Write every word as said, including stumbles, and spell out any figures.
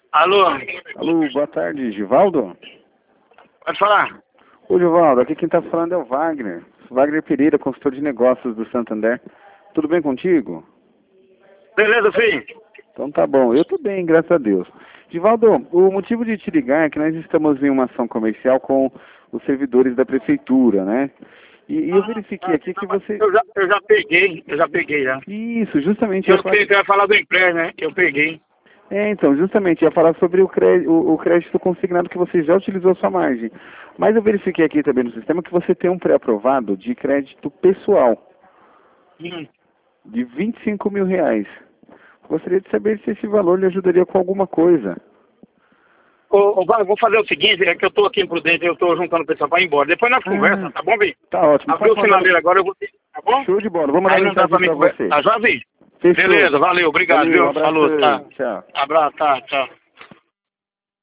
Alô? Alô, boa tarde, Givaldo? Pode falar. Ô, Givaldo, aqui quem tá falando é o Wagner. Wagner Pereira, consultor de negócios do Santander. Tudo bem contigo? Beleza, filho? Então tá bom, eu tô bem, graças a Deus. Givaldo, o motivo de te ligar é que nós estamos em uma ação comercial com os servidores da prefeitura, né? E, e eu verifiquei aqui que você... Eu já, eu já peguei, eu já peguei já. Isso, justamente... Eu ia sei que ia falar do empréstimo, né? Eu peguei. É, então, justamente, ia falar sobre o crédito, o, o crédito consignado que você já utilizou sua margem. Mas eu verifiquei aqui também no sistema que você tem um pré-aprovado de crédito pessoal Hum. de vinte e cinco mil reais. Gostaria de saber se esse valor lhe ajudaria com alguma coisa. Ô, ô, Wagner, vou fazer o seguinte, é que eu tô aqui imprudente, eu tô juntando o pessoal pra ir embora. Depois nós Ah, conversa, tá bom, Vi? Tá ótimo. Abriu o Posso mandar- sinaleiro agora, eu vou ter, tá bom? Show de bola. Vou mandar Aí não dá mensagem pra mim pra conversar. você. Tá, já vi. Fechou. Beleza, valeu, obrigado, Valeu, um viu? Falou, abração. tá. Tchau. Abraço, tá, tchau.